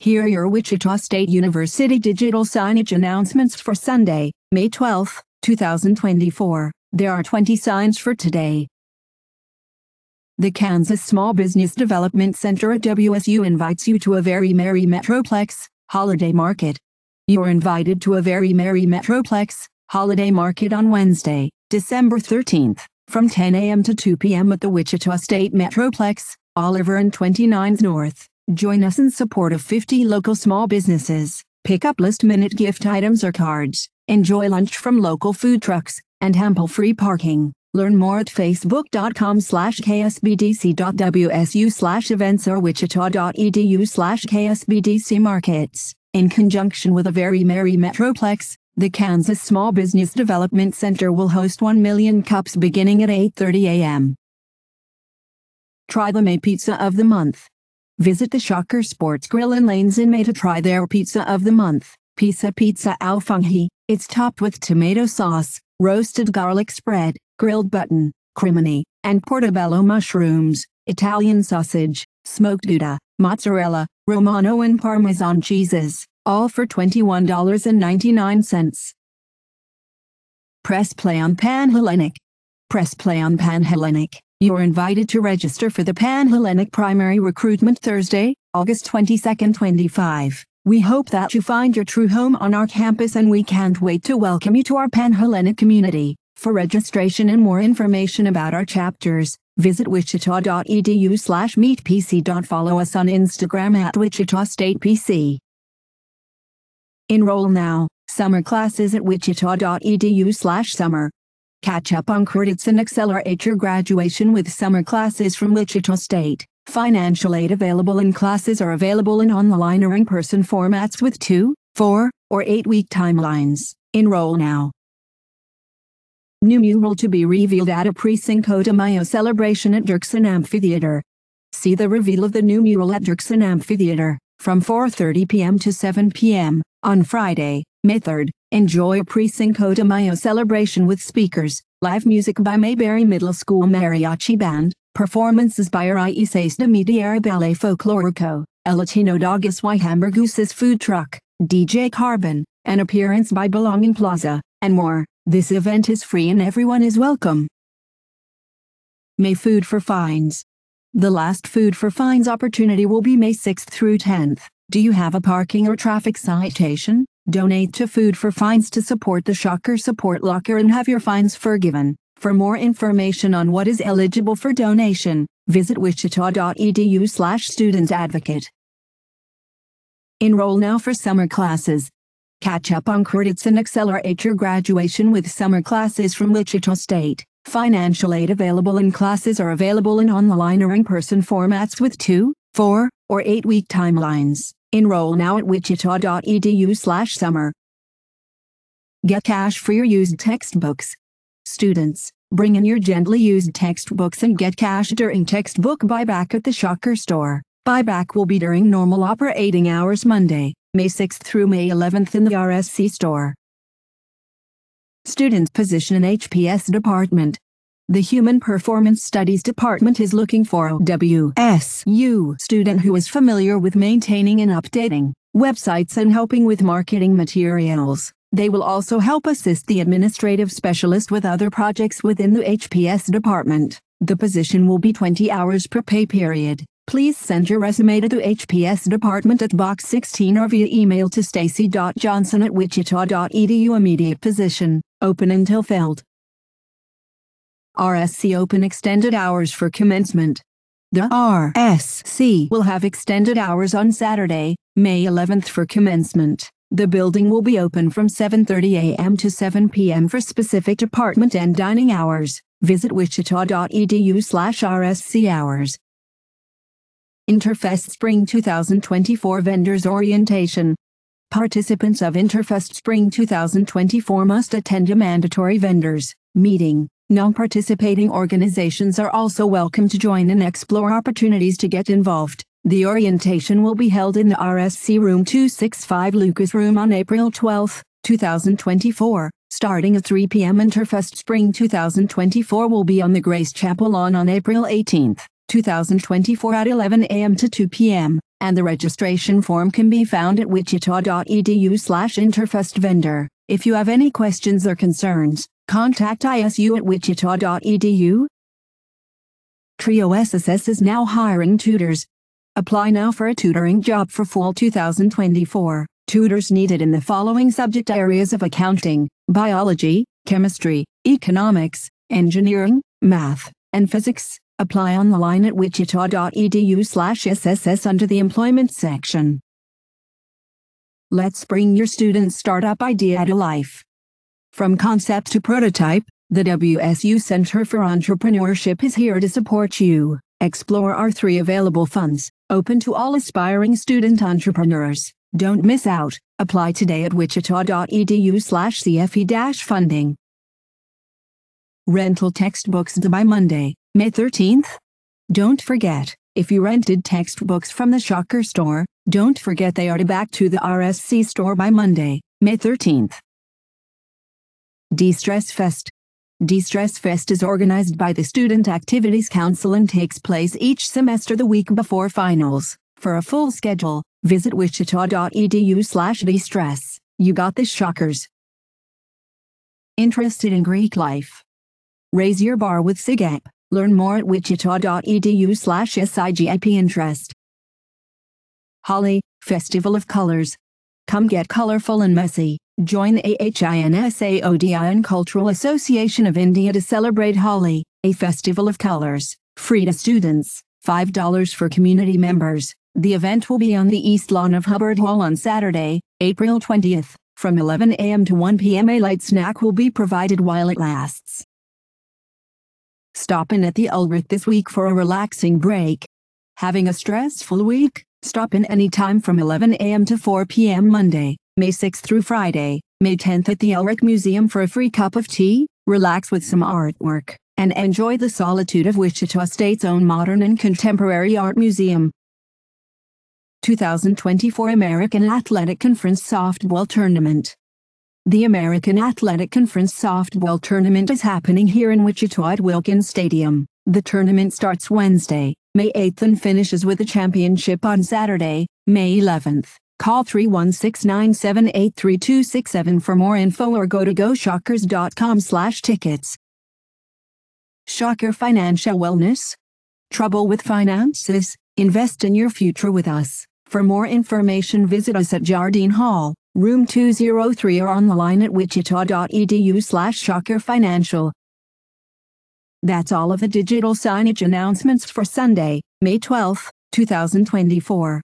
Here are your Wichita State University digital signage announcements for Sunday, May 12, 2024. There are 20 signs for today. The Kansas Small Business Development Center at WSU invites you to a very merry Metroplex holiday market. You're invited to a very merry Metroplex holiday market on Wednesday, December 13th, from 10 a.m. to 2 p.m. at the Wichita State Metroplex, Oliver and 29th North. Join us in support of 50 local small businesses. Pick up last-minute gift items or cards. Enjoy lunch from local food trucks and ample free parking. Learn more at facebook.com/ksbdc.wsu/events or wichita.edu/ksbdcmarkets. In conjunction with a very merry Metroplex, the Kansas Small Business Development Center will host 1 million cups beginning at 8:30 a.m. Try the May Pizza of the Month. Visit the Shocker Sports Grill in Lanes in May to try their Pizza of the Month. Pizza Al Funghi. It's topped with tomato sauce, roasted garlic spread, grilled button, crimini, and portobello mushrooms, Italian sausage, smoked Gouda, mozzarella, Romano and Parmesan cheeses, all for $21.99. Press play on Panhellenic. Press play on Panhellenic. You're invited to register for the Panhellenic Primary Recruitment Thursday, August 22, 25. We hope that you find your true home on our campus, and we can't wait to welcome you to our Panhellenic community. For registration and more information about our chapters, visit wichita.edu/meetpc. Follow us on Instagram at Wichita State PC. Enroll now. Summer classes at wichita.edu/summer. Catch up on credits and accelerate your graduation with summer classes from Wichita State. Financial aid available, and classes are available in online or in-person formats with 2, 4, or 8-week timelines. Enroll now. New mural to be revealed at a pre-Cinco de Mayo celebration at Dirksen Amphitheater. See the reveal of the new mural at Dirksen Amphitheater from 4:30 p.m. to 7 p.m. on Friday, May 3rd. Enjoy a pre-Cinco de Mayo celebration with speakers, live music by Mayberry Middle School Mariachi Band, performances by Raíces de mi Tierra Ballet Folklorico, El Latino Dogus y Hamburguesas Food Truck, DJ Carbon, an appearance by Belonging Plaza, and more. This event is free and everyone is welcome. May Food for Fines. The last Food for Fines opportunity will be May 6th through 10th. Do you have a parking or traffic citation? Donate to Food for Fines to support the Shocker Support Locker and have your fines forgiven. For more information on what is eligible for donation, visit wichita.edu/studentadvocate. Enroll now for summer classes. Catch up on credits and accelerate your graduation with summer classes from Wichita State. Financial aid available, and classes are available in online or in-person formats with 2, 4, or 8-week timelines. Enroll now at wichita.edu/summer. Get cash for your used textbooks. Students, bring in your gently used textbooks and get cash during textbook buyback at the Shocker store. Buyback will be during normal operating hours Monday, May 6th through May 11th in the RSC store. Student position in HPS department. The Human Performance Studies department is looking for a WSU student who is familiar with maintaining and updating websites and helping with marketing materials. They will also help assist the administrative specialist with other projects within the HPS department. The position will be 20 hours per pay period. Please send your resume to the HPS department at Box 16 or via email to stacy.johnson@wichita.edu. Immediate position, open until filled. RSC open extended hours for commencement. The RSC will have extended hours on Saturday, May 11th for commencement. The building will be open from 7:30 a.m. to 7 p.m. for specific department and dining hours. Visit wichita.edu/RSC hours. Interfest Spring 2024 Vendors Orientation. Participants of Interfest Spring 2024 must attend a mandatory vendors meeting. Non-participating organizations are also welcome to join and explore opportunities to get involved. The orientation will be held in the RSC Room 265 Lucas Room on April 12, 2024, starting at 3 p.m. Interfest Spring 2024 will be on the Grace Chapel lawn on April 18, 2024 at 11 a.m. to 2 p.m., and the registration form can be found at wichita.edu/interfestvendor. If you have any questions or concerns, contact ISU at wichita.edu. Trio SSS is now hiring tutors. Apply now for a tutoring job for fall 2024. Tutors needed in the following subject areas of accounting, biology, chemistry, economics, engineering, math, and physics. Apply online at wichita.edu/SSS under the Employment section. Let's bring your student startup idea to life. From concept to prototype, the WSU Center for Entrepreneurship is here to support you. Explore our 3 available funds, open to all aspiring student entrepreneurs. Don't miss out. Apply today at wichita.edu/CFE-funding. Rental textbooks due by Monday, May 13th. Don't forget, if you rented textbooks from the Shocker store, don't forget they are due back to the RSC store by Monday, May 13th. De-Stress Fest. De-Stress Fest is organized by the Student Activities Council and takes place each semester the week before finals. For a full schedule, visit wichita.edu/destress. You got this, Shockers. Interested in Greek life? Raise your bar with SIGAP. Learn more at wichita.edu/SIGAP interest. Holi, Festival of Colors. Come get colorful and messy. Join the AHINSAODIN Cultural Association of India to celebrate Holi, a festival of colors, free to students, $5 for community members. The event will be on the East Lawn of Hubbard Hall on Saturday, April 20th, from 11 a.m. to 1 p.m. A light snack will be provided while it lasts. Stop in at the Ulrich this week for a relaxing break. Having a stressful week? Stop in anytime from 11 a.m. to 4 p.m. Monday, May 6th through Friday, May 10th at the Ulrich Museum for a free cup of tea, relax with some artwork, and enjoy the solitude of Wichita State's own modern and contemporary art museum. 2024 American Athletic Conference Softball Tournament. The American Athletic Conference Softball Tournament is happening here in Wichita at Wilkins Stadium. The tournament starts Wednesday, May 8th and finishes with a championship on Saturday, May 11th. Call 316-978-3267 for more info or go to goshockers.com/tickets. Shocker Financial Wellness. Trouble with finances? Invest in your future with us. For more information visit us at Jardine Hall, Room 203 or on the line at wichita.edu/shockerfinancial. That's all of the digital signage announcements for Sunday, May 12, 2024.